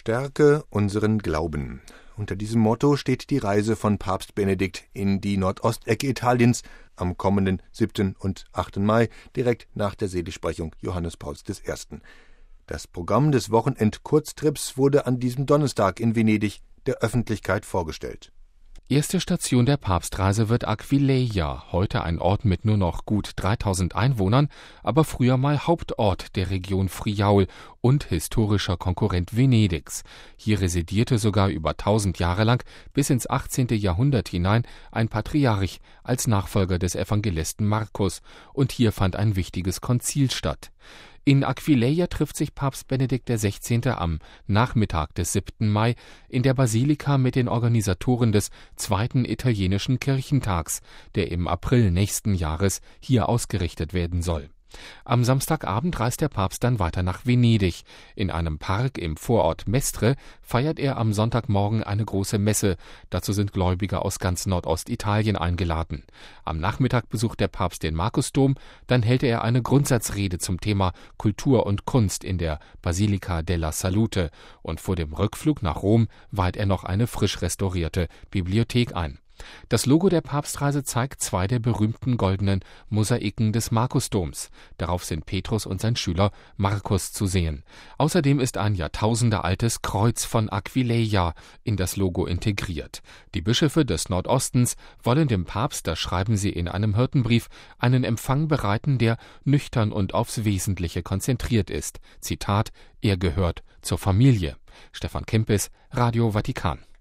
Stärke unseren Glauben. Unter diesem Motto steht die Reise von Papst Benedikt in die Nordostecke Italiens am kommenden 7. und 8. Mai, direkt nach der Seligsprechung Johannes Pauls I. Das Programm des Wochenend-Kurztrips wurde an diesem Donnerstag in Venedig der Öffentlichkeit vorgestellt. Erste Station der Papstreise wird Aquileia, heute ein Ort mit nur noch gut 3000 Einwohnern, aber früher mal Hauptort der Region Friaul und historischer Konkurrent Venedigs. Hier residierte sogar über 1000 Jahre lang bis ins 18. Jahrhundert hinein ein Patriarch als Nachfolger des Evangelisten Markus, und hier fand ein wichtiges Konzil statt. In Aquileia trifft sich Papst Benedikt XVI. Am Nachmittag des 7. Mai in der Basilika mit den Organisatoren des 2. italienischen Kirchentags, der im April nächsten Jahres hier ausgerichtet werden soll. Am Samstagabend reist der Papst dann weiter nach Venedig. In einem Park im Vorort Mestre feiert er am Sonntagmorgen eine große Messe. Dazu sind Gläubige aus ganz Nordostitalien eingeladen. Am Nachmittag besucht der Papst den Markusdom, dann hält er eine Grundsatzrede zum Thema Kultur und Kunst in der Basilica della Salute, und vor dem Rückflug nach Rom weiht er noch eine frisch restaurierte Bibliothek ein. Das Logo der Papstreise zeigt 2 der berühmten goldenen Mosaiken des Markusdoms. Darauf sind Petrus und sein Schüler Markus zu sehen. Außerdem ist ein jahrtausendealtes Kreuz von Aquileia in das Logo integriert. Die Bischöfe des Nordostens wollen dem Papst, das schreiben sie in einem Hirtenbrief, einen Empfang bereiten, der nüchtern und aufs Wesentliche konzentriert ist. Zitat: Er gehört zur Familie. Stefan Kempis, Radio Vatikan.